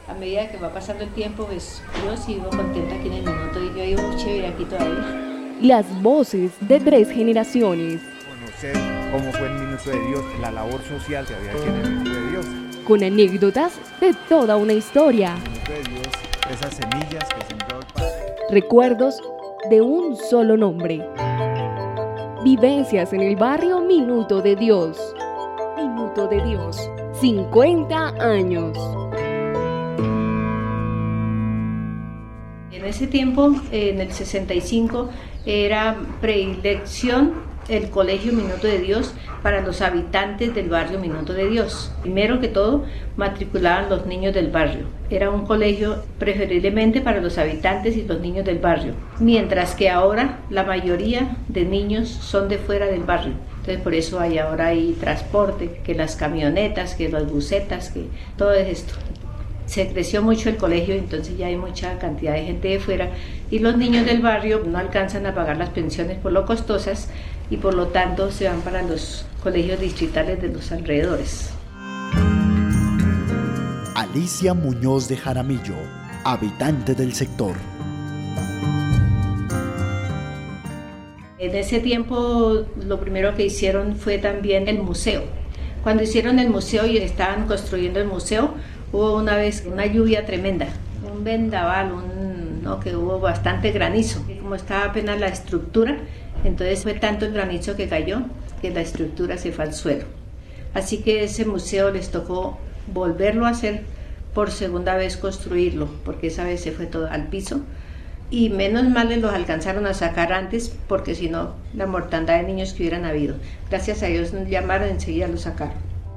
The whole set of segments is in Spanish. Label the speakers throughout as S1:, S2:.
S1: A medida que va pasando el tiempo, pues yo sigo contenta aquí en el minuto y yo vivo muy chévere aquí todavía.
S2: Las voces de 3 generaciones.
S3: Conocer cómo fue el Minuto de Dios, la labor social que había aquí en el Minuto de Dios.
S2: Con anécdotas de toda una historia.
S3: El Minuto de Dios, esas semillas que sembró el Padre.
S2: Recuerdos de un solo nombre. Vivencias en el barrio Minuto de Dios. Minuto de Dios, 50 años.
S1: En ese tiempo, en el 65, era predilección el Colegio Minuto de Dios para los habitantes del barrio Minuto de Dios. Primero que todo, matriculaban los niños del barrio. Era un colegio preferiblemente para los habitantes y los niños del barrio, mientras que ahora la mayoría de niños son de fuera del barrio. Entonces por eso ahora hay transporte, que las camionetas, que las busetas, que todo esto. Se creció mucho el colegio, entonces ya hay mucha cantidad de gente de fuera y los niños del barrio no alcanzan a pagar las pensiones por lo costosas y por lo tanto se van para los colegios distritales de los alrededores.
S4: Alicia Muñoz de Jaramillo, habitante del sector.
S1: En ese tiempo lo primero que hicieron fue también el museo. Cuando hicieron el museo y estaban construyendo el museo, hubo una vez una lluvia tremenda, un vendaval, que hubo bastante granizo. Como estaba apenas la estructura, entonces fue tanto el granizo que cayó que la estructura se fue al suelo. Así que ese museo les tocó volverlo a hacer por segunda vez, construirlo, porque esa vez se fue todo al piso. Y menos mal los alcanzaron a sacar antes, porque si no, la mortandad de niños que hubieran habido. Gracias a Dios nos llamaron, enseguida lo sacaron.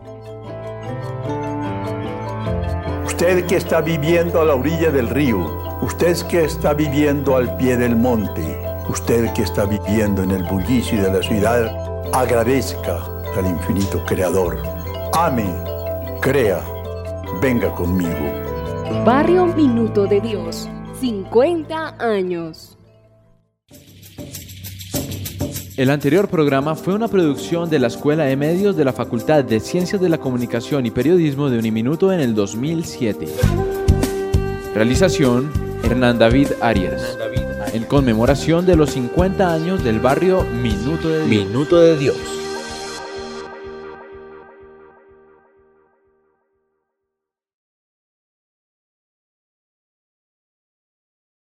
S5: Usted que está viviendo a la orilla del río, usted que está viviendo al pie del monte, usted que está viviendo en el bullicio de la ciudad, agradezca al infinito Creador. Ame, crea, venga conmigo.
S2: Barrio Minuto de Dios, 50 años.
S6: El anterior programa fue una producción de la Escuela de Medios de la Facultad de Ciencias de la Comunicación y Periodismo de Uniminuto en el 2007. Realización: Hernán David Arias. En conmemoración de los 50 años del barrio Minuto de Dios.
S7: Minuto de Dios.